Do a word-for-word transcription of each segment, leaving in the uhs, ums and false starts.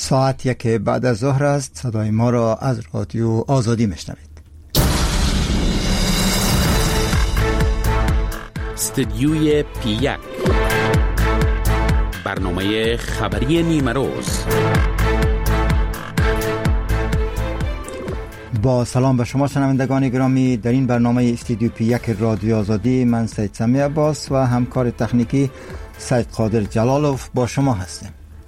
ساعت یک بعد از ظهر است. صدای ما را از رادیو آزادی میشنوید. استدیوی پی یک، برنامه خبری نیمه روز. با سلام به شما شنوندگان گرامی، در این برنامه استدیو پی یک رادیو آزادی من سید سمی عباس و همکار تکنیکی سید قادر جلالوف با شما هستیم.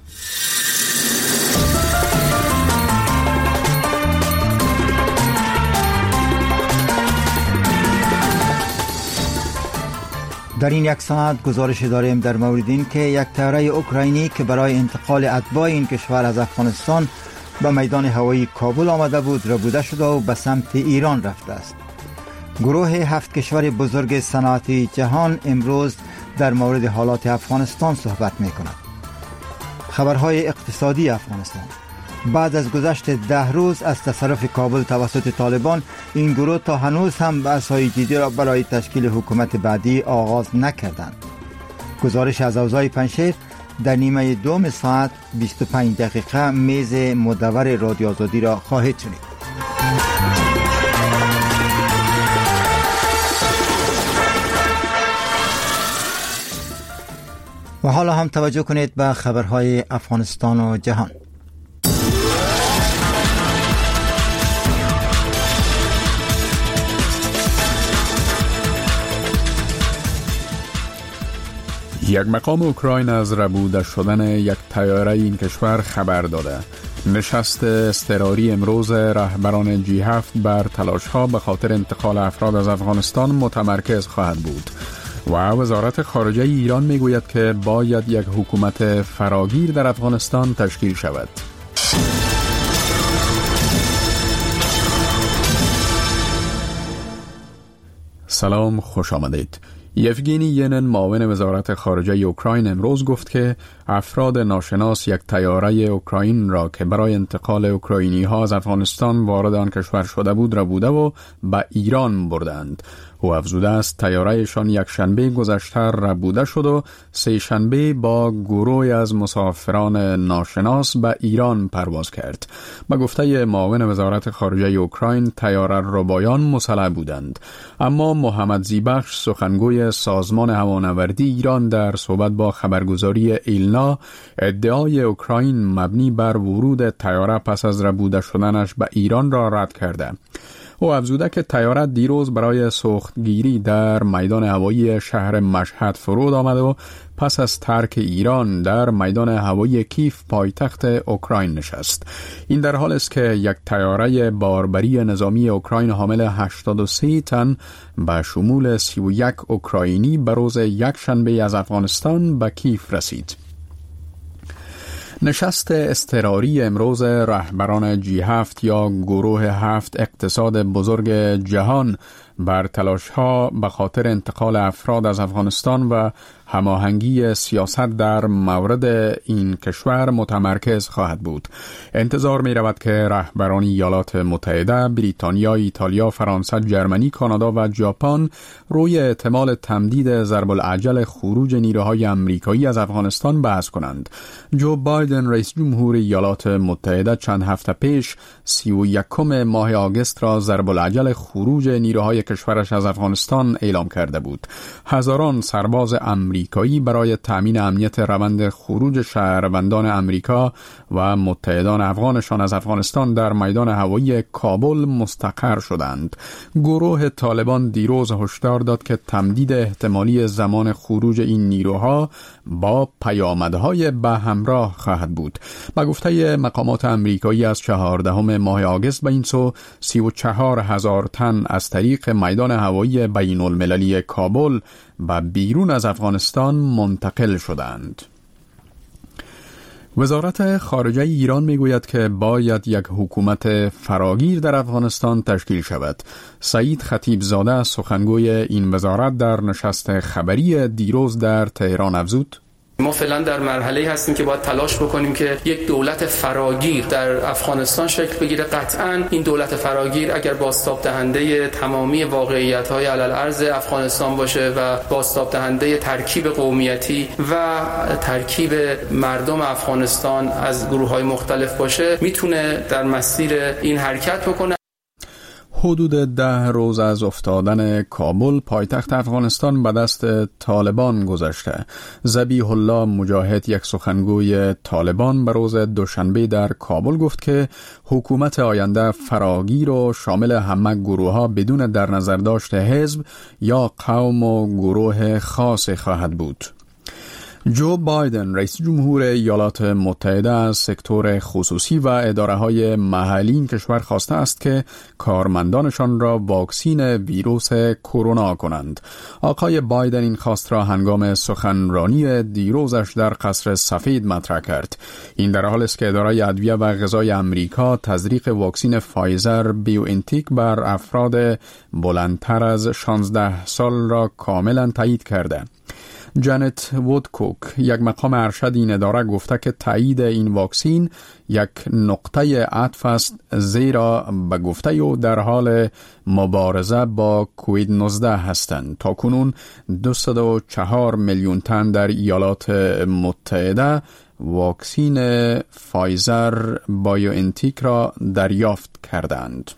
در این یک ساعت گزارش داریم در مورد این که یک طیاره اوکراینی که برای انتقال اتباع این کشور از افغانستان به میدان هوایی کابل آمده بود ربوده شده و به سمت ایران رفته است. گروه هفت کشور بزرگ صنعتی جهان امروز در مورد حالات افغانستان صحبت می کند. خبرهای اقتصادی افغانستان: بعد از گذشت ده روز از تصرف کابل توسط طالبان، این گروه تا هنوز هم بحث‌های جدی را برای تشکیل حکومت بعدی آغاز نکردند. گزارش از اوضاع پنجشیر در نیمه دوم ساعت بیست و پنج دقیقه میز مدور رادیو آزادی را خواهید شنید. و حالا هم توجه کنید به خبرهای افغانستان و جهان. یک مقام اوکراین از ربوده شدن یک طیاره این کشور خبر داده. نشست اضطراری امروز رهبران جی هفت بر تلاش‌ها به خاطر انتقال افراد از افغانستان متمرکز خواهد بود و وزارت خارجه ایران میگوید که باید یک حکومت فراگیر در افغانستان تشکیل شود. سلام، خوش آمدید. یفگینی ینن، معاون وزارت خارجه اوکراین، امروز گفت که افراد ناشناس یک طیاره اوکراین را که برای انتقال اوکراینی ها از افغانستان وارد آن کشور شده بود ربوده و به ایران بردند. او افزوده است طیارهشان یک شنبه گذشته ربوده شد و سه شنبه با گروهی از مسافران ناشناس به ایران پرواز کرد. به گفته معاون وزارت خارجه اوکراین، طیاره ربایان مسلح بودند، اما محمد زیبخش، سخنگوی سازمان هوانوردی ایران، در صحبت با خبرگزاری ایلنا ادعای اوکراین مبنی بر ورود طیاره پس از ربوده شدنش به ایران را رد کرده. او افزوده که طیاره دیروز برای سوختگیری در میدان هوایی شهر مشهد فرود آمد و پس از ترک ایران در میدان هوایی کیف پایتخت اوکراین نشست. این در حال است که یک طیاره باربری نظامی اوکراین حامل هشتاد و سه تن به شمول سی و یک اوکراینی به روز یک شنبه از افغانستان به کیف رسید. نشست اضطراری امروز رهبران جی هفت یا گروه هفت اقتصاد بزرگ جهان بر تلاش‌ها به خاطر انتقال افراد از افغانستان و هماهنگی سیاست در مورد این کشور متمرکز خواهد بود. انتظار می رود که رهبران ایالات متحده، بریتانیا، ایتالیا، فرانسه، جرمنی، کانادا و ژاپن روی احتمال تمدید ضرب العجل خروج نیروهای آمریکایی از افغانستان بحث کنند. جو بایدن، رئیس جمهور ایالات متحده، چند هفته پیش سی و یکم ماه آگوست را ضرب العجل خروج نیروهای کشورش از افغانستان اعلام کرده بود. هزاران سرباز آمریکایی برای تأمین امنیت روند خروج شهروندان آمریکا و متحدان افغانشان از افغانستان در میدان هوایی کابل مستقر شدند. گروه طالبان دیروز هشدار داد که تمدید احتمالی زمان خروج این نیروها با پیامدهای به همراه خواهد بود. به گفته مقامات آمریکایی از چهاردهم ماه آگوست به این سو سی و چهار هزار تن از طریق میدان هوایی بین المللی کابل و بیرون از افغانستان منتقل شدند. وزارت خارجه ایران میگوید که باید یک حکومت فراگیر در افغانستان تشکیل شود. سعید خطیبزاده، سخنگوی این وزارت، در نشست خبری دیروز در تهران افزود: ما فعلا در مرحله هستیم که باید تلاش بکنیم که یک دولت فراگیر در افغانستان شکل بگیره. قطعاً این دولت فراگیر اگر بازتاب دهنده تمامی واقعیت‌های علل ارض افغانستان باشه و بازتاب دهنده ترکیب قومیتی و ترکیب مردم افغانستان از گروه‌های مختلف باشه، میتونه در مسیر این حرکت بکنه. حدود ده روز از افتادن کابل پایتخت افغانستان به دست طالبان گذشته. ذبیح الله مجاهد، یک سخنگوی طالبان، به روز دوشنبه در کابل گفت که حکومت آینده فراگیر و شامل همه گروه‌ها بدون در نظر داشت حزب یا قوم و گروه خاصی خواهد بود. جو بایدن رئیس جمهور ایالات متحده از سکتور خصوصی و اداره‌های محلی این کشور خواسته است که کارمندانشان را واکسین ویروس کرونا کنند. آقای بایدن این خواست را هنگام سخنرانی دیروزش در قصر سفید مطرح کرد. این در حالی است که اداره ادویه و غذای آمریکا تزریق واکسین فایزر بیوانتیک بر افراد بلندتر از شانزده سال را کاملا تایید کرده. جانت وودکوک، یک مقام ارشد این اداره، گفته که تایید این واکسین یک نقطه عطف است، زیرا به گفته او در حال مبارزه با کووید نوزده هستند. تا کنون دویست و چهار میلیون تن در ایالات متحده واکسین فایزر بایوانتیک را دریافت کردند.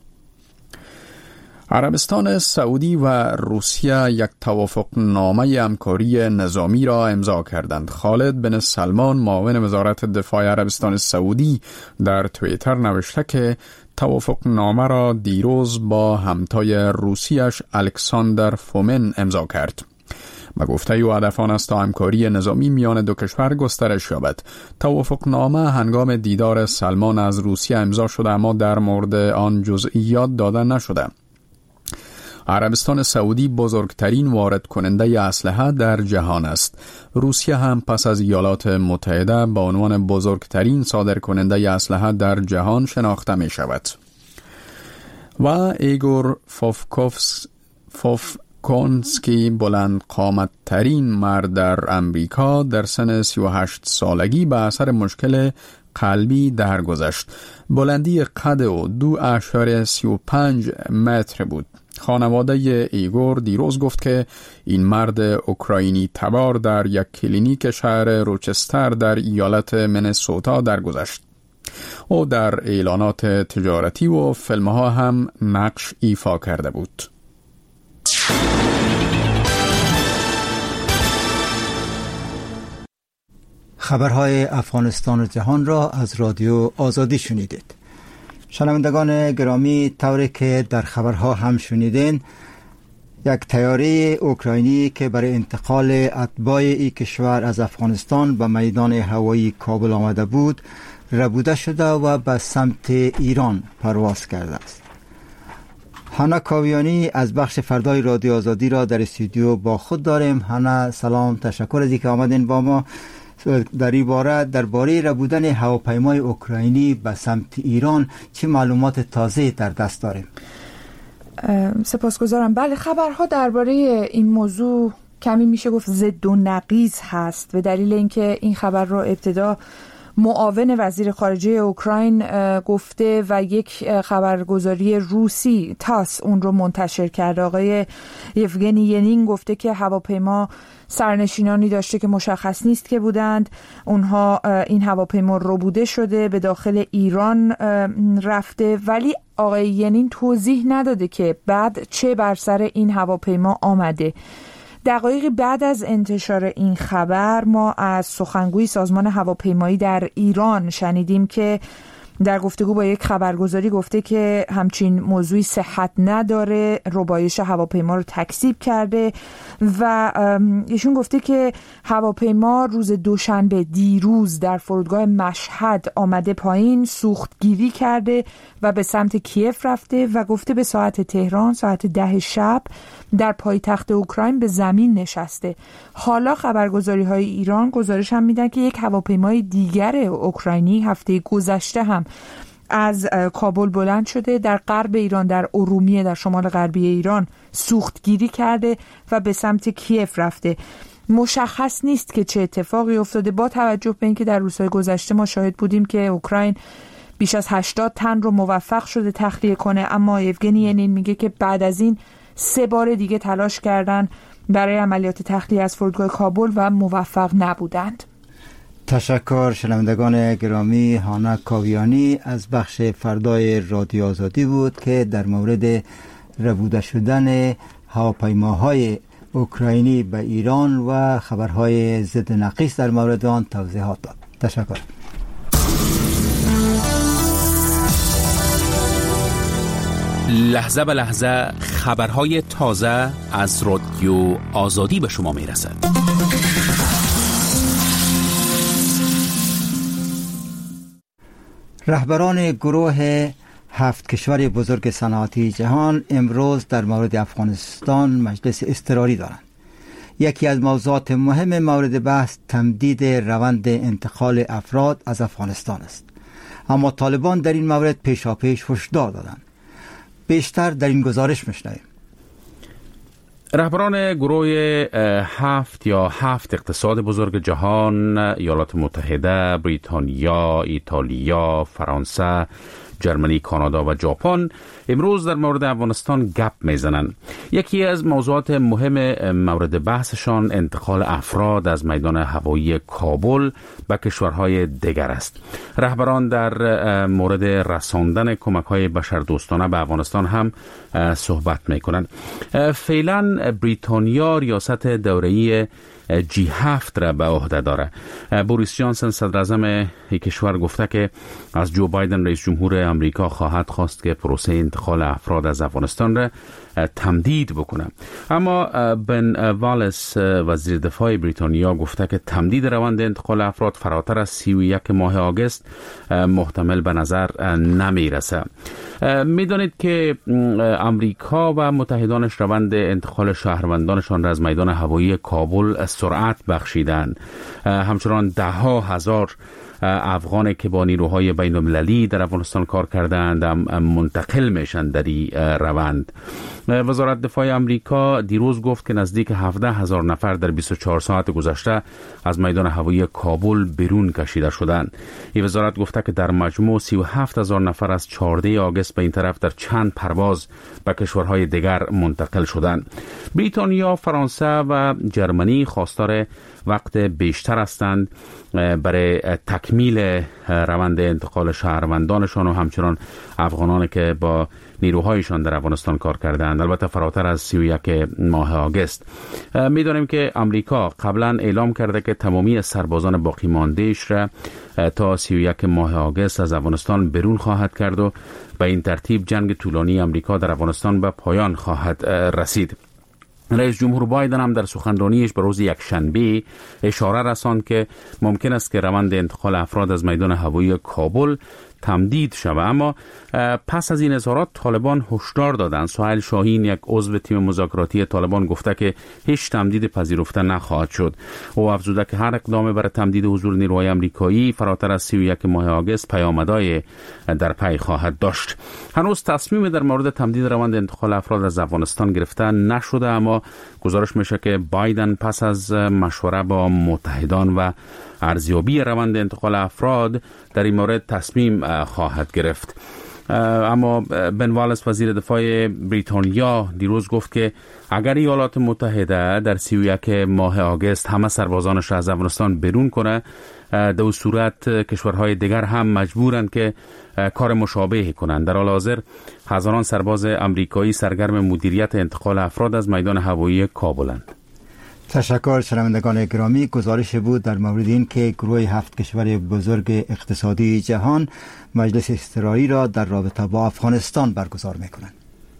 عربستان سعودی و روسیه یک توافق نامه همکاری نظامی را امضا کردند. خالد بن سلمان، معاون وزارت دفاع عربستان سعودی، در توییتر نوشته که توافق نامه را دیروز با همتای روسیش الکساندر فومن امضا کرد. به گفته او هدف آن است تا همکاری نظامی میان دو کشور گسترش یابد. توافق نامه هنگام دیدار سلمان از روسیه امضا شده، اما در مورد آن جزئیات داده نشده. عربستان سعودی بزرگترین وارد کننده اسلحه در جهان است. روسیه هم پس از ایالات متحده به عنوان بزرگترین صادر کننده اسلحه در جهان شناخته می شود. و ایگور فوفکوفس فوفکونسکی، بلند قامت ترین مرد در امریکا، در سن سی و هشت سالگی به اثر مشکل قلبی درگذشت. بلندی قد او دو اشاره سی و پنج متر بود. خانواده ایگور دیروز گفت که این مرد اوکراینی تبار در یک کلینیک شهر روچستر در ایالت منیسوتا درگذشت. او در اعلانات تجارتی و فیلم‌ها هم نقش ایفا کرده بود. خبرهای افغانستان و جهان را از رادیو آزادی شنیدید. شنوندگان گرامی، طوری که در خبرها هم شنیدین، یک طیاره اوکراینی که برای انتقال اتباع این کشور از افغانستان به میدان هوایی کابل آمده بود ربوده شده و به سمت ایران پرواز کرده است. هانا کاویانی از بخش فردای رادیو آزادی را در استودیو با خود داریم. هانا سلام، تشکر از اینکه آمدین با ما. در این باره درباره ربودن هواپیمای اوکراینی به سمت ایران چه معلومات تازه در دست داریم؟ سپاسگزارم. بله، خبرها درباره این موضوع کمی میشه گفت ضد و نقیض هست، به دلیل اینکه این خبر را ابتدا معاون وزیر خارجه اوکراین گفته و یک خبرگزاری روسی تاس اون رو منتشر کرده. آقای یفگنی ینین گفته که هواپیما سرنشینانی داشته که مشخص نیست که بودند. اونها این هواپیما ربوده شده، به داخل ایران رفته، ولی آقای ینین توضیح نداده که بعد چه بر سر این هواپیما آمده. دقایقی بعد از انتشار این خبر ما از سخنگوی سازمان هواپیمایی در ایران شنیدیم که در گفتگو با یک خبرگزاری گفته که همچین موضوعی صحت نداره، ربایش هواپیما رو تکذیب کرده و ایشون گفته که هواپیما روز دوشنبه دیروز در فرودگاه مشهد آمده پایین، سوختگیری کرده و به سمت کیف رفته و گفته به ساعت تهران ساعت ده شب در پایتخت اوکراین به زمین نشسته. حالا خبرگزاری های ایران گزارش هم میدن که یک هواپیمای دیگر اوکراینی هفته گذشته هم از کابل بلند شده، در غرب ایران در ارومیه در شمال غربی ایران سوختگیری کرده و به سمت کیف رفته. مشخص نیست که چه اتفاقی افتاده، با توجه به اینکه در روزهای گذشته ما شاهد بودیم که اوکراین بیش از هشتاد تن رو موفق شده تخلیه کنه، اما یوگنی ینین میگه که بعد از این سه بار دیگه تلاش کردن برای عملیات تخلیه از فرودگاه کابل و موفق نبودند. تشکر شنوندگان گرامی. هانا کاویانی از بخش فردای رادیو آزادی بود که در مورد ربوده شدن هواپیماهای اوکراینی به ایران و خبرهای ضد نقیص در مورد آن توضیحات داد. تشکر. لحظه به لحظه خبرهای تازه از رادیو آزادی به شما میرسد. رهبران گروه هفت کشور بزرگ صنعتی جهان امروز در مورد افغانستان مجلس اضطراری دارند. یکی از موضوعات مهم مورد بحث تمدید روند انتقال افراد از افغانستان است، اما طالبان در این مورد پیشاپیش هشدار دادند. بیشتر در این گزارش میشنویم. رهبران گروه هفت یا هفت اقتصاد بزرگ جهان، ایالات متحده، بریتانیا، ایتالیا، فرانسه، جرمنی، کانادا و ژاپن امروز در مورد افغانستان گپ میزنند. یکی از موضوعات مهم مورد بحثشان انتقال افراد از میدان هوایی کابل به کشورهای دیگر است. رهبران در مورد رساندن کمک‌های بشردوستانه به افغانستان هم صحبت میکنند. فعلا بریتانیا ریاست دوره‌ای جی هفت را به عهده داره. بوریس جانسن صدر اعظم این کشور گفته که از جو بایدن رئیس جمهور امریکا خواهد خواست که پروسه انتقال افراد از افغانستان را تمدید بکنه. اما بن والس وزیر دفاع بریتانیا گفته که تمدید روند انتقال افراد فراتر از سی و یک ماه آگوست محتمل به نظر نمیرسه. میدانید که امریکا و متحدانش روند انتقال شهروندانشان را از میدان هوایی کابل سرعت بخشیدند. همچنان ده ها هزار افغانی که با نیروهای بین المللی در افغانستان کار کردند منتقل میشن در این روند. وزارت دفاع امریکا دیروز گفت که نزدیک هفده هزار نفر در بیست و چهار ساعت گذشته از میدان هوایی کابل بیرون کشیده شدند. این وزارت گفته که در مجموع سی و هفت هزار نفر از چهارده آگوست به این طرف در چند پرواز به کشورهای دیگر منتقل شدند. بریتانیا، فرانسه و جرمنی خواستار وقت بیشتر هستند برای تکمیل روند انتقال شهروندانشان و همچنان افغانانی که با نیروهایشان در افغانستان کار کردند، البته فراتر از سی و یک ماه آگوست. میدانیم که امریکا قبلا اعلام کرده که تمامی سربازان باقی ماندهش را تا سی و یک ماه آگوست از افغانستان بیرون خواهد کرد و به این ترتیب جنگ طولانی امریکا در افغانستان به پایان خواهد رسید. رئیس جمهور بایدن هم در سخنرانیش به روز یکشنبه اشاره رساند که ممکن است که روند انتقال افراد از میدان هوایی کابل تمدید شود. اما پس از این اظهارات طالبان هشدار دادند. سهیل شاهین، یک عضو تیم مذاکراتی طالبان، گفته که هیچ تمدید پذیرفته نخواهد شد. او افزوده که هر اقدام برای تمدید حضور نیروهای آمریکایی فراتر از سی و یک ماه آگوست پیامدهای در پی خواهد داشت. هنوز تصمیم در مورد تمدید روند انتقال افراد از افغانستان گرفته نشده، اما گزارش میشه که بایدن پس از مشوره با متحدان و ارزیابی روند انتقال افراد در این مورد تصمیم خواهد گرفت. اما بن والس وزیر دفاع بریتانیا دیروز گفت که اگر ایالات متحده در سی و یک ماه آگوست همه سربازانش را از افغانستان بیرون کنه، در اون صورت کشورهای دیگر هم مجبورند که کار مشابه کنند. در حال حاضر هزاران سرباز امریکایی سرگرم مدیریت انتقال افراد از میدان هوایی کابلند. تشکر شنوندگان گرامی. گزارش بود در مورد این که گروه هفت کشور بزرگ اقتصادی جهان مجلس اضطراری را در رابطه با افغانستان برگزار می‌کنند.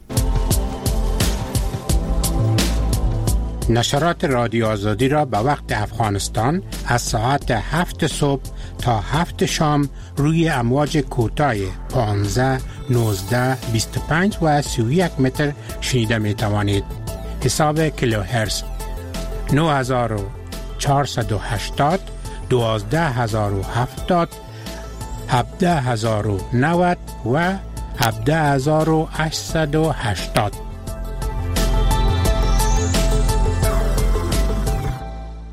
نشرات رادیو آزادی را به وقت افغانستان از ساعت هفت صبح تا هفت شام روی امواج کوتاه پانزده، نوزده، بیست و پنج و سی و یک متر شنیده می توانید. حساب کیلوهرتز نه هزار و چهارصد و هشتاد، دوازده هزار و هفتاد، هفده هزار و نود و هفده هزار و هشتصد و هشتاد.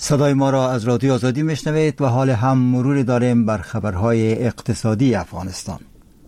صدای ما را از رادیو آزادی میشنوید و حال هم مرور داریم بر خبرهای اقتصادی افغانستان.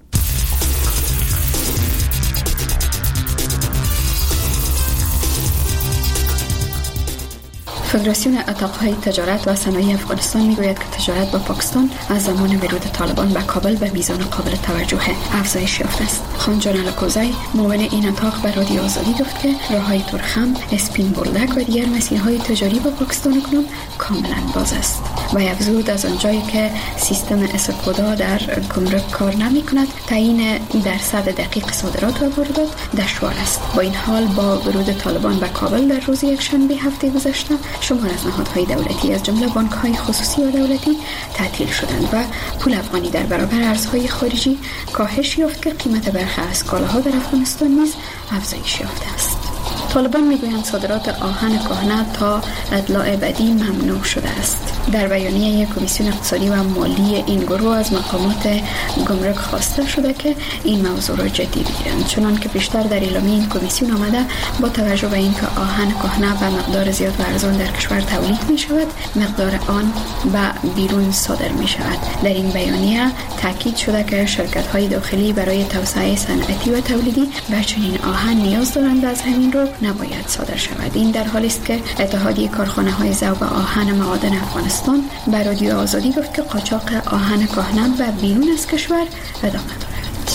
فدراسیون اتاقهای تجارت و صنایع افغانستان میگوید که تجارت با پاکستان از زمان ورود طالبان به کابل به میزان قابل توجه افزایش یافته است. خان جان الکوزی معاون این اتاق به رادیو آزادی گفت که راههای ترخم، اسپین بولدک و دیگر مسیرهای تجاری با پاکستان اکنون کاملا باز است و افزود از آنجایی که سیستم اسکودا در گمرک کار نمی کند تعیین درصد دقیق صادرات و واردات دشوار است. با این حال با ورود طالبان به کابل در روز یکشنبه هفته گذشته شمار از نهادهای دولتی از جمله بانک‌های خصوصی و دولتی تعطیل شدند و پول افغانی در برابر ارزهای خارجی کاهش یافت که قیمت برخی از کالاها در افغانستان نیز افزایش یافته است. طالبان میگویند صادرات آهن کهنه تا اطلاع بعدی ممنوع شده است. در بیانیه کمیسیون اقتصادی و مالی این گروه از مقامات گمرک خواسته شده که این موضوع را جدی بگیرند، چنان که بیشتر در اعلامیه این کمیسیون آمده با توجه به اینکه آهن کهنه به مقدار زیاد و ارزان در کشور تولید می شود، مقدار آن به بیرون صادر می شود. در این بیانیه تاکید شده که شرکت های داخلی برای توسعه صنعتی و تولیدی به چنین آهن نیاز دارند، از همین رو نباید صادر شود. این در حالی است که اتحادیه کارخانه های ذوب آهن معادن افغانستان به رادیو آزادی گفت که قاچاق آهن کهنه به بیرون از کشور ادامه دارد.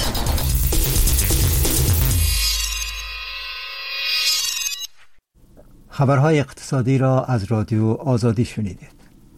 خبرهای اقتصادی را از رادیو آزادی شنیدید.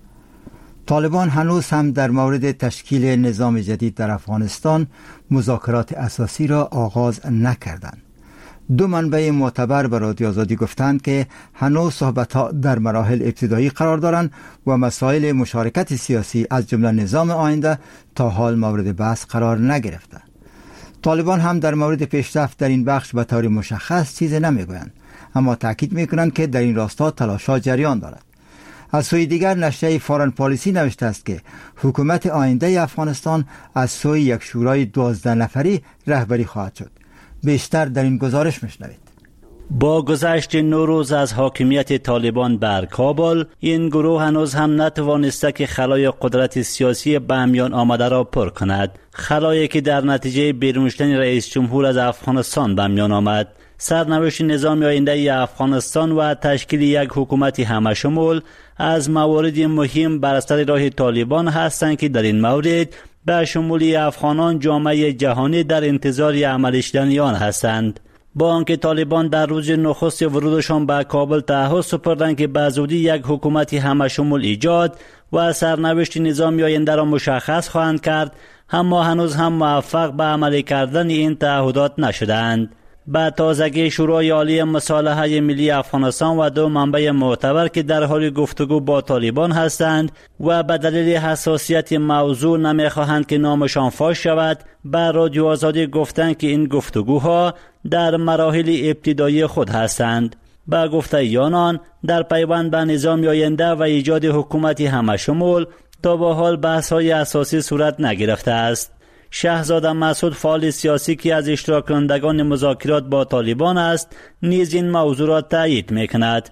طالبان هنوز هم در مورد تشکیل نظام جدید در افغانستان مذاکرات اساسی را آغاز نکردند. دو منبع معتبر به رادیو آزادی گفتند که هنوز صحبت‌ها در مراحل ابتدایی قرار دارند و مسائل مشارکت سیاسی از جمله نظام آینده تا حال مورد بحث قرار نگرفته. طالبان هم در مورد پیشرفت در این بخش به طور مشخص چیزی نمیگویند، اما تاکید میکنند که در این راستا تلاش‌ها جریان دارد. از سوی دیگر نشریه فارن پالیسی نوشته است که حکومت آینده افغانستان از سوی یک شورای دوازده نفری رهبری خواهد شد. بیشتر در این گزارش میشنوید. با گذشت نو روز از حاکمیت طالبان بر کابل، این گروه هنوز هم نتوانسته که خلای قدرت سیاسی به میان آمده را پر کند. خلایی که در نتیجه بیرون شدن رئیس جمهور از افغانستان به میان آمد. سرنوشت نظام آینده افغانستان و تشکیل یک حکومت همشمول از موارد مهم بر سر راه طالبان هستند که در این مورد به شمولی افغانان جامعه جهانی در انتظار عملی شدن آن هستند. با آنکه طالبان در روز نخست ورودشان به کابل تعهد سپردند که به زودی یک حکومت همشمول ایجاد و سرنوشت نظام آینده را مشخص خواهند کرد، اما هنوز هم موفق به عملی کردن این تعهدات نشدند. با تازگی شورای عالی مصالحه ملی افغانستان و دو منبع معتبر که در حال گفتگو با طالبان هستند و به دلیل حساسیت موضوع نمیخواهند که نامشان فاش شود، به رادیو آزادی گفتند که این گفتگوها در مراحل ابتدایی خود هستند. با گفته آنان در پیوند به نظام آینده و ایجاد حکومتی همشمول تا به حال بحث‌های اساسی صورت نگرفته است. شهزاده مسعود فعال سیاسی که از اشتراک کنندگان مذاکرات با طالبان است نیز این موضوع را تایید میکند.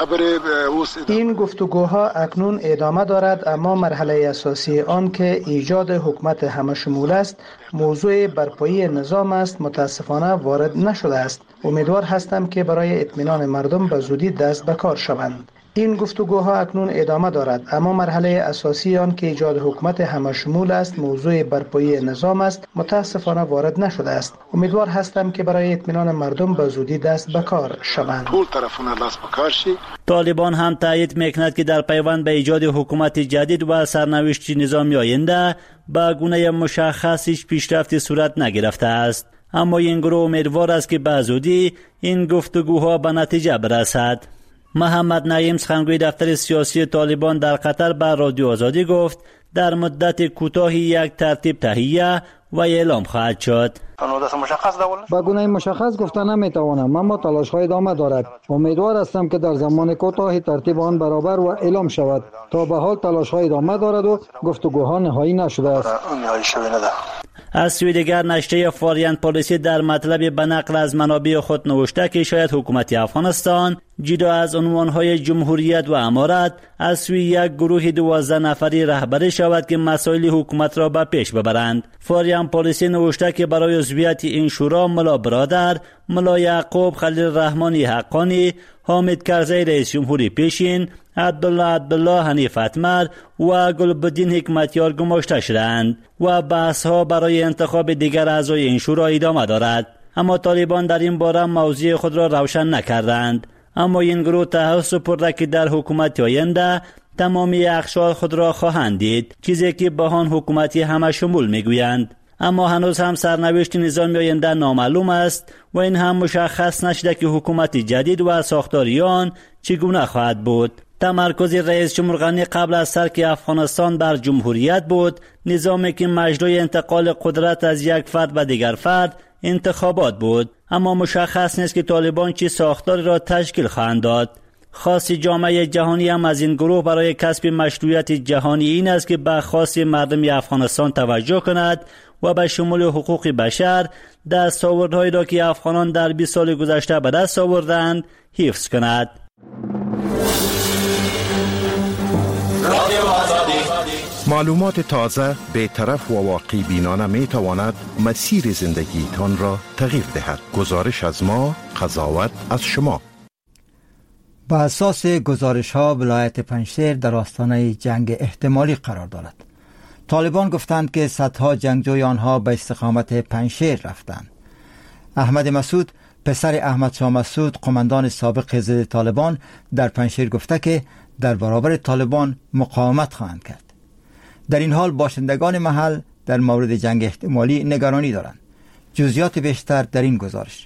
این گفتگوها اکنون ادامه دارد، اما مرحله اساسی آن که ایجاد حکومت همشمول است، موضوع برپایی نظام است، متاسفانه وارد نشده است. امیدوار هستم که برای اطمینان مردم به زودی دست به کار شوند. این گفتگوها اکنون ادامه دارد، اما مرحله اساسی آن که ایجاد حکومت همشمول است، موضوع برپایی نظام است، متاسفانه وارد نشده است. امیدوار هستم که برای اطمینان مردم به زودی دست به کار شوند. طالبان هم تایید میکند که در پیوند به ایجاد حکومت جدید و سرنوشت نظام آینده با گونه مشخص هیچ پیشرفتی صورت نگرفته است، اما این گروه امیدوار است که به زودی این گفتگوها به نتیجه برسد. محمد نعیم سخنگوی دفتر سیاسی طالبان در قطر به رادیو آزادی گفت در مدت کوتاهی یک ترتیب تهیه و اعلام خواهد شد. با گونه مشخص گفتن نمیتوانم، اما تلاش های ادامه دارد. امیدوار هستم که در زمان کوتاهی ترتیب آن برابر و اعلام شود. تا به حال تلاش های ادامه دارد و گفتگوها نهایی نشده است. از سوی دیگر نشریه فارن پالیسی در مطلب به نقل از منابع خود نوشته که شاید حکومت افغانستان جدا از عنوانهای جمهوریت و امارت از سوی یک گروه دوازده نفری رهبری شود که مسائل حکومت را به پیش ببرند. فاریم پالیسی نوشته که برای عضویت این شورا ملا برادر، ملا یعقوب خلیل رحمانی حقانی، حامد کرزی رئیس جمهوری پیشین، عبدالله عبدالله حنیف اتمر و گلبدین حکمتیار گماشته شدند و بحث ها برای انتخاب دیگر اعضای این شورا ادامه دارد. اما طالبان در این باره موضوع خود را روشن نکردند. اما این گروه تعهد سپرده که در حکومت آینده تمامی اقشار خود را خواهند دید، چیزی که به آن حکومتی همه شمول میگویند. اما هنوز هم سرنوشت نظام آینده نامعلوم است و این هم مشخص نشده که حکومت جدید و ساختاری آن چگونه خواهد بود. تمرکز رئیس جمهور غنی قبل از ترک افغانستان بر جمهوریت بود، نظامی که مجرای انتقال قدرت از یک فرد به دیگر فرد انتخابات بود. اما مشخص نیست که طالبان چه ساختاری را تشکیل خواهند داد. خاص جامعه جهانی هم از این گروه برای کسب مشروعیت جهانی این است که به خواست مردم افغانستان توجه کند و به شمول حقوق بشر دستاوردهایی را که افغانان در بیست سال گذشته به دست آوردند حفظ کند. معلومات تازه، بی‌طرف و واقعی بینانه می تواند مسیر زندگیتان را تغییر دهد. گزارش از ما، قضاوت از شما. با اساس گزارش ها ولایت پنجشیر در آستانه جنگ احتمالی قرار دارد. طالبان گفتند که صدها جنگجوی آنها به استقامت پنجشیر رفتند. احمد مسعود پسر احمد شاه مسعود قماندان سابق ضد طالبان در پنجشیر گفته که در برابر طالبان مقاومت خواهند کرد. در این حال باشندگان محل در مورد جنگ احتمالی نگرانی دارند. جزئیات بیشتر در این گزارش.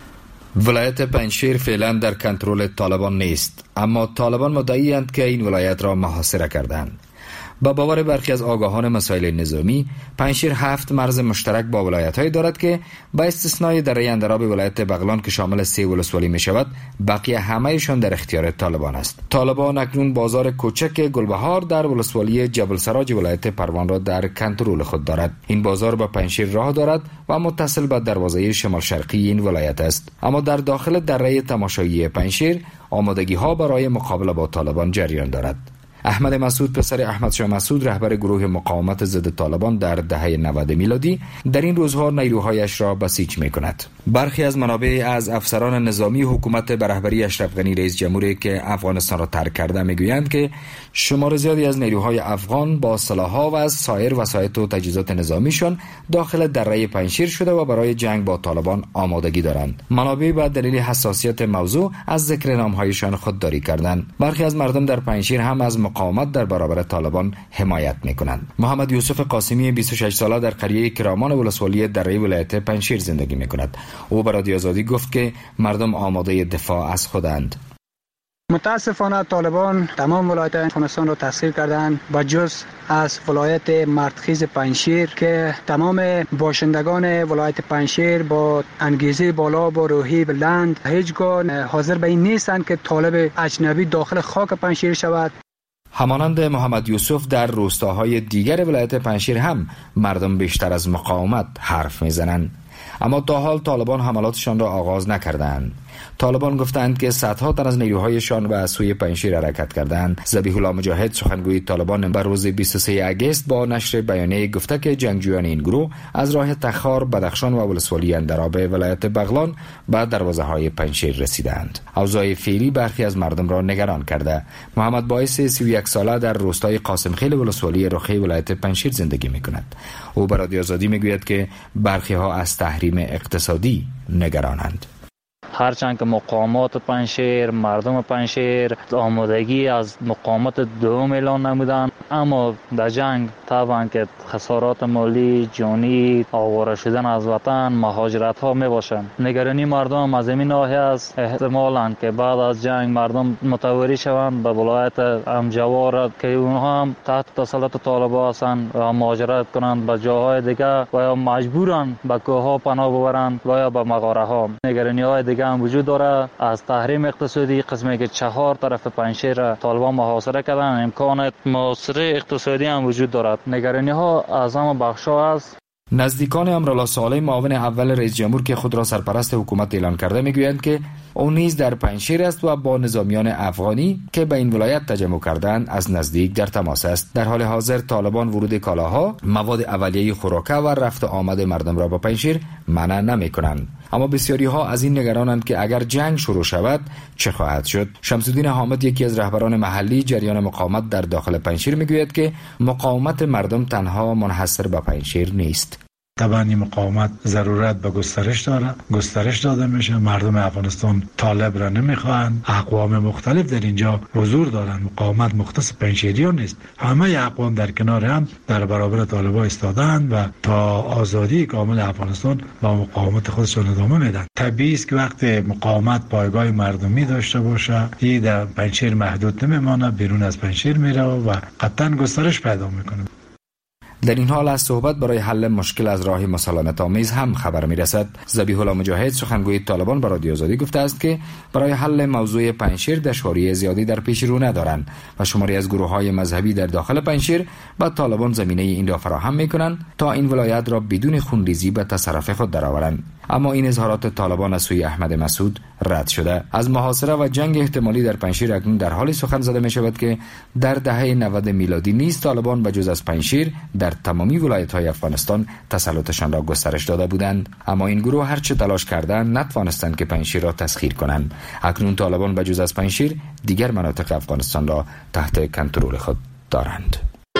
ولایت پنجشیر فعلا در کنترل طالبان نیست، اما طالبان مدعی‌اند که این ولایت را محاصره کردند. با باور برخی از آگاهان مسائل نظامی، پنجشیر هفت مرز مشترک با ولایت‌هایی دارد که با استثنای دره اندراب ولایت بغلان که شامل سه ولسوالی می‌شود، بقیه همه‌شان در اختیار طالبان است. طالبان اکنون بازار کوچک گلبهار در ولسوالی جبل سراج ولایت پروان را در کنترل خود دارد. این بازار با پنجشیر راه دارد و متصل به دروازه شمال شرقی این ولایت است. اما در داخل دره تماشایی پنجشیر آمادگی‌ها برای مقابله با طالبان جریان دارد. احمد مسعود پسر احمد شاه مسعود رهبر گروه مقاومت ضد طالبان در دهه نود میلادی در این روزها نیروهایش را بسیج می‌کند. برخی از منابع از افسران نظامی حکومت به رهبری اشرف غنی رئیس جمهوری که افغانستان را ترک کرده میگویند که شمار زیادی از نیروهای افغان با سلاح‌ها و از سایر وسایط و تجهیزات نظامیشان داخل دره پنجشیر شده و برای جنگ با طالبان آمادگی دارند. منابع به دلیل حساسیت موضوع از ذکر نام‌هایشان خودداری کردند. برخی از مردم در پنجشیر هم از مقاومت در برابر طالبان حمایت می‌کنند. محمد یوسف قاسمی بیست و شش ساله در قریه کرامان ولسوالی دره ولایت پنجشیر زندگی می‌کند. او به رادیو آزادی گفت که مردم آماده دفاع از خودند. متاسفانه طالبان تمام ولایت افغانستان را تسخیر کردند با جز از ولایت مردخیز پنجشیر که تمام باشندگان ولایت پنجشیر با انگیزه بالا با روحی بلند هیچگاه حاضر به این نیستند که طالب اجنبی داخل خاک پنجشیر شود. همانند محمد یوسف در روستاهای دیگر ولایت پنجشیر هم مردم بیشتر از مقاومت حرف میزنند، اما تا حال طالبان حملاتشان را آغاز نکردند. طالبان گفتند که صدها تن از نیروهایشان به سوی پنجشیر حرکت کردند. ذبیح الله مجاهد سخنگوی طالبان بر روز بیست و سوم اگست با نشر بیانیه گفته که جنگجویان این گروه از راه تخار، بدخشان و ولسوالی اندراب ولایت بغلان به دروازه‌های پنجشیر رسیدند. اوضاع فعلی برخی از مردم را نگران کرده. محمد باعث سی و یک ساله در روستای قاسم خیل ولسوالی رخی ولایت پنجشیر زندگی می‌کند. او به رادیو آزادی میگوید که برخی ها از تحریم اقتصادی نگرانند. هرچند که مقامات پنجشیر، مردم پنجشیر آمادگی از مقامات دوم اعلان نمودند، اما در جنگ طبعا که خسارات مالی، جانی، آواره شدن از وطن، مهاجرت ها می باشند. نگرانی مردم از این ناحیه است احتمالاً که بعد از جنگ مردم متواری شوند به ولایت امجوار که اونها هم تحت تسلط طالبان هستند و مهاجرت کنند به جاهای دیگر و یا مجبورن به کوهها پناه ببرند و یا به مغاره ها. نگرانی های دیگر هم وجود داره از تحریم اقتصادی، قسمی که چهار طرف پنجشیر طالبان محاصره کردن، امکان محاصره اقتصادی هم وجود دارد. نگرانی ها از همه بخش‌ها است. نزدیکان امرالله صالح معاون اول رئیس جمهور که خود را سرپرست حکومت اعلان کرده میگویند که او نیز در پنجشیر است و با نظامیان افغانی که به این ولایت تجمع کردند از نزدیک در تماس است. در حال حاضر طالبان ورود کالاها، مواد اولیه خوراکه و رفت و آمد مردم را به پنجشیر منع نمی‌کنند. اما بسیاری ها از این نگرانند که اگر جنگ شروع شود چه خواهد شد. شمس الدین حامد یکی از رهبران محلی جریان مقاومت در داخل پنجشیر میگوید که مقاومت مردم تنها منحصر به پنجشیر نیست. طبعا این مقاومت ضرورت به گسترش داره، گسترش داده میشه. مردم افغانستان طالب را نمیخواهند. اقوام مختلف در اینجا حضور دارند. مقاومت مختص پنجشیریان نیست، همه اقوام در کنار هم در برابر طالبان ایستادند و تا آزادی کامل افغانستان با مقاومت خودشون ادامه میدن. طبیعی است که وقتی مقاومت پایگاه مردمی داشته باشه، این در پنجشیر محدود نمیمانه، بیرون از پنجشیر میره و قطعا گسترش پیدا میکنه. در این حال از صحبت برای حل مشکل از راه مسالمت آمیز هم خبر میرسد. ذبیح الله مجاهد سخنگوی طالبان برای رادیو آزادی گفته است که برای حل موضوع پنجشیر دشواری زیادی در پیش رو ندارند و شماری از گروه‌های مذهبی در داخل پنجشیر با طالبان زمینه این را فراهم میکنند تا این ولایت را بدون خونریزی به تصرف خود درآورند. اما این اظهارات طالبان از سوی احمد مسعود رد شده. از محاصره و جنگ احتمالی در پنجشیر اکنون در حالی سخن زده می شود که در دهه نود میلادی نیز طالبان به جز از پنجشیر در تمامی ولایت‌های افغانستان تسلطشان را گسترش داده بودند. اما این گروه هر چه تلاش کردند نتوانستند که پنجشیر را تسخیر کنند. اکنون طالبان به جز از پنجشیر دیگر مناطق افغانستان را تحت کنترل خود دارند.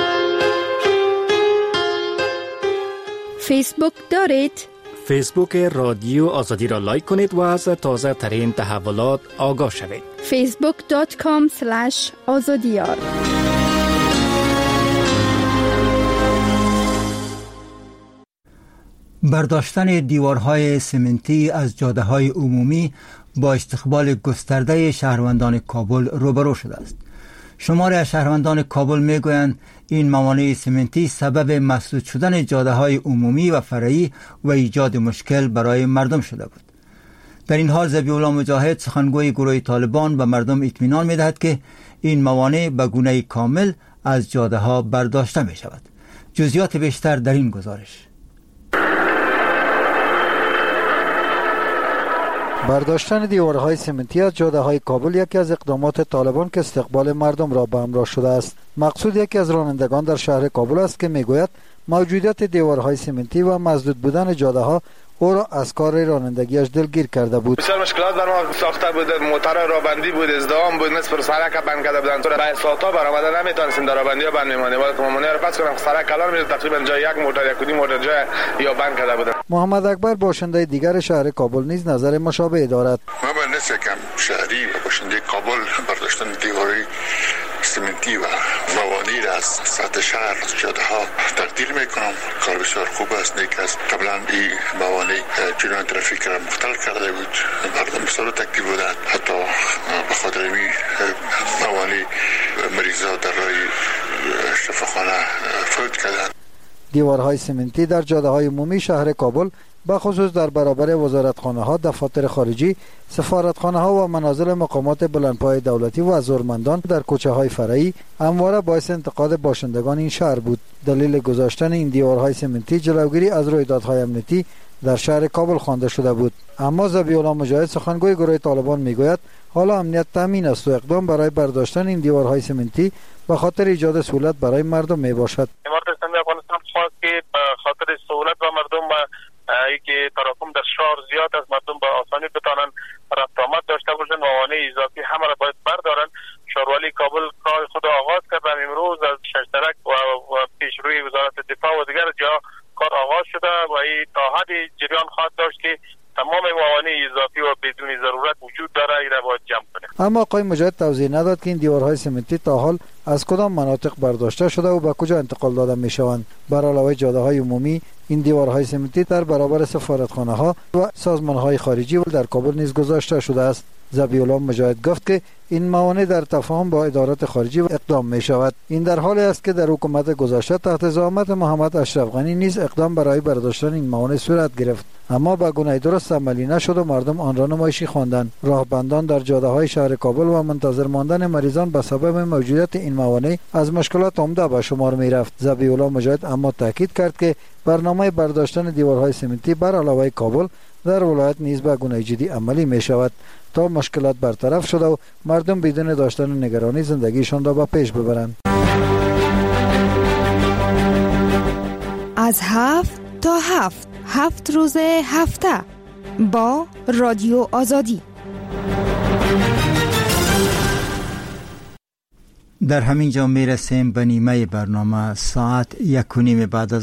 فیسبوک دارید؟ فیسبوک رادیو آزادی را لایک کنید و از تازه ترین تحولات آگاه شوید. فیسبوک دات کام اسلش آزادیار. برداشتن دیوارهای سمنتی از جاده‌های عمومی با استقبال گسترده شهروندان کابل روبرو شده است. شماری از شهروندان کابل میگویند این موانع سمنتی سبب مسدود شدن جاده‌های عمومی و فرعی و ایجاد مشکل برای مردم شده بود. در این حال ذبیح الله مجاهد سخنگوی گروه طالبان به مردم اطمینان می‌دهد که این موانع به گونه کامل از جاده‌ها برداشته می‌شود. جزئیات بیشتر در این گزارش. برداشتن دیوارهای سمنتی از جاده‌های کابل یکی از اقدامات طالبان که استقبال مردم را به همراه شده است. مقصود یکی از رانندگان در شهر کابل است که میگوید موجودیت دیوارهای سمنتی و مسدود بودن جاده‌ها او را از کار رانندگیش دلگیر کرده بود. بسیار مشکلات بر ما ساخته بود، موتور رابندی بود، ازدحام بود، نصف سرک بند کرده بودن، تو بعد ساعت‌ها برآمده نمیتونستیم در رابندی بند میمونیم. ولی مامانه رو پس کنم سرک کلان میره تقریبا جای یک موتور یک کدی موتور جای یا بند کرده بودن. محمد اکبر باشنده دیگر شهر کابل نیز نظر مشابه دارد. ما به نسبت کم شهری و باشنده کابل برداشتن دیواری سمنتی و موانع را از سطح شهر از جاده ها تقدیر میکنم. کار بسیار خوب است، نیک است. قبلا این موانع جریان ترافیک را مختل کرده بود، مردم بسیار تکلیف بودند، حتی به خاطر این موانع مریضا در راه شفاخانه فوت کردند. دیوارهای سمنتی در جاده های عمومی شهر کابل به خصوص در برابر وزارتخانه ها، دفاتر خارجی، سفارتخانه ها و منازل مقامات بلندپایه دولتی و ضرورتمندان در کوچه های فرعی همواره باعث انتقاد باشندگان این شهر بود. دلیل گذاشتن این دیوارهای سمنتی جلوگیری از رویدادهای امنیتی در شهر کابل خوانده شده بود. اما ذبیح الله مجاهد سخنگوی گروه طالبان میگوید حالا امنیت تامین است و اقدام برای برداشتن این دیوارهای سمنتی به خاطر ایجاد سهولت برای مردم می باشد. خاطر سهولت و مردم و اینکه تراکم در شهر زیاد از مردم به آسانی بتانن رفت آمد داشته باشن، موانع اضافی همه را باید بردارن. شهرولی کابل کار خود آغاز کرد امروز از ششترک و پیشروی وزارت دفاع و دیگر جا کار آغاز شده و این تا حدی جریان خواهد داشت که تمام موانع اضافی و بدون ضرورت وجود داره این را باید جمع کنه. اما آقای مجاهد توضیح نداد که این دیوارهای سمنتی تا حال از کدام مناطق برداشته شده و به کجا انتقال داده می شوند. بر علاوه جاده های عمومی این دیوارهای سمنتی در برابر سفارتخانه ها و سازمان های خارجی و در کابل نیز گذاشته شده است. ذبیح مجاهد گفت که این موانع در تفاهم با ادارات خارجی اقدام می شود. این در حالی است که در حکومت گذشته تحت زعامت محمد اشرف غنی نیز اقدام برای برداشتن این موانع صورت گرفت، اما به گونه درست عملی نشد و مردم آن را نمایشی خواندند. راهبندان در جاده های شهر کابل و منتظر ماندن مریضان به سبب موجودیت این موانع از مشکلات عمده به شمار می رفت. ذبیح الله مجاهد اما تاکید کرد که برنامه برداشتن دیوارهای سمنتی بر علاوه کابل در ولایت نیز به گونه جدی عملی می شود تا مشکلات برطرف شده و مردم بدون داشتن نگرانی زندگیشان را به پیش ببرند. از هفت تا هفت هفت روز هفته با رادیو آزادی. در همین جا می رسیم به نیمه برنامه. ساعت یک و نیم بعد از